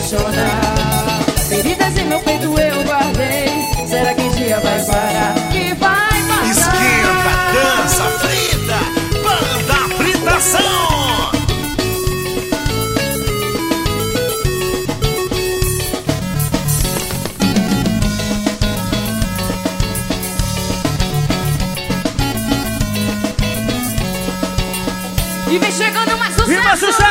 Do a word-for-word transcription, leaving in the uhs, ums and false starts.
apaixonar. Feridas em meu peito eu guardei. Será que um dia vai parar? Que vai parar? Esquenta, dança, frita, banda fritação. E vem chegando mais sucesso. E mais sucesso.